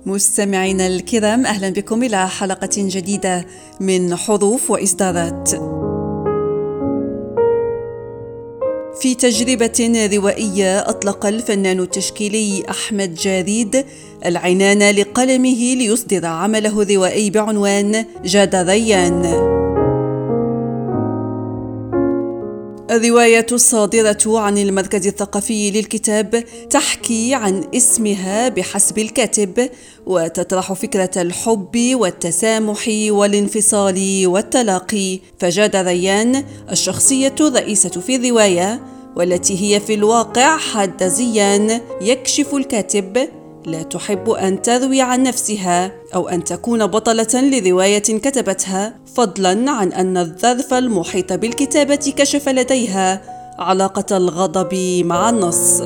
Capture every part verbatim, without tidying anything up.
مستمعينا الكرام، أهلا بكم إلى حلقة جديدة من حروف وإصدارات. في تجربة روائية أطلق الفنان التشكيلي أحمد جاريد العنان لقلمه ليصدر عمله الروائي بعنوان جاد ريان. الرواية الصادرة عن المركز الثقافي للكتاب تحكي عن اسمها بحسب الكاتب، وتطرح فكرة الحب والتسامح والانفصال والتلاقي. فجاد ريان الشخصية الرئيسة في الرواية، والتي هي في الواقع حادة زيان، يكشف الكاتب لا تحب أن تروي عن نفسها أو أن تكون بطلة لرواية كتبتها، فضلا عن أن الظرف المحيط بالكتابة كشف لديها علاقة الغضب مع النص.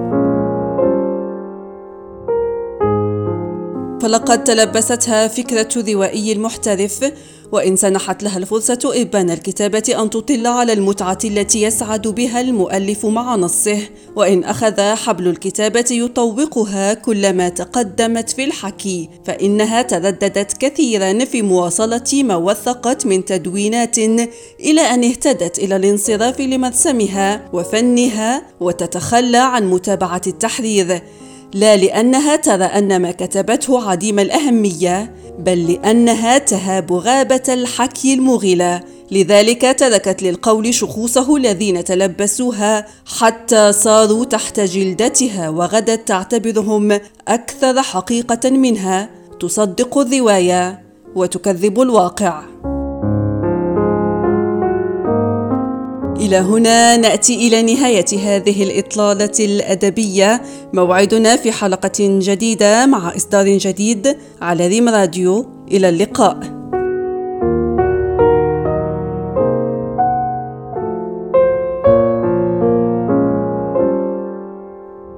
فلقد تلبستها فكرة الروائي المحترف، وإن سنحت لها الفرصة إبان الكتابة أن تطل على المتعة التي يسعد بها المؤلف مع نصه، وإن أخذ حبل الكتابة يطوقها كلما تقدمت في الحكي، فإنها ترددت كثيرا في مواصلة ما وثقت من تدوينات إلى أن اهتدت إلى الانصراف لمرسمها وفنها وتتخلى عن متابعة التحرير، لا لأنها ترى أن ما كتبته عديم الأهمية، بل لأنها تهاب غابة الحكي المغلة. لذلك تركت للقول شخوصه الذين تلبسوها حتى صاروا تحت جلدتها، وغدت تعتبرهم أكثر حقيقة منها، تصدق الرواية وتكذب الواقع. إلى هنا نأتي إلى نهاية هذه الإطلالة الأدبية. موعدنا في حلقة جديدة مع إصدار جديد على ريم راديو. إلى اللقاء.